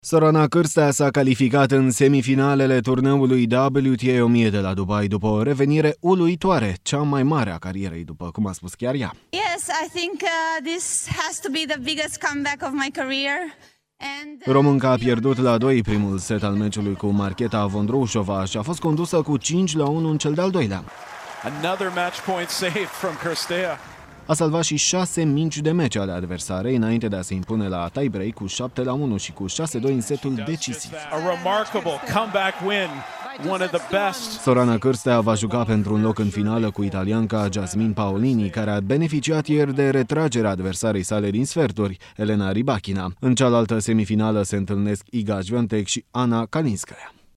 Sorana Cârstea s-a calificat în semifinalele turneului WTA 1000 de la Dubai după o revenire uluitoare, cea mai mare a carierei, după cum a spus chiar ea. Yes, I think this has to be the biggest comeback of my career. Românca a pierdut la 2 primul set al meciului cu Marketa Vondroušová și a fost condusă cu 5-1 în cel de-al doilea. Another match point saved from Cârstea. A salvat și 6 mingi de meci ale adversarei înainte de a se impune la tie-break cu 7-1 și cu 6-2 în setul decisiv. A remarkable comeback win, one of the best. Sorana Cârstea va juca pentru un loc în finală cu italianca Jasmine Paolini, care a beneficiat ieri de retragerea adversarei sale din sferturi, Elena Rybakina. În cealaltă semifinală se întâlnesc Iga Świątek și Anna Kalinskaya.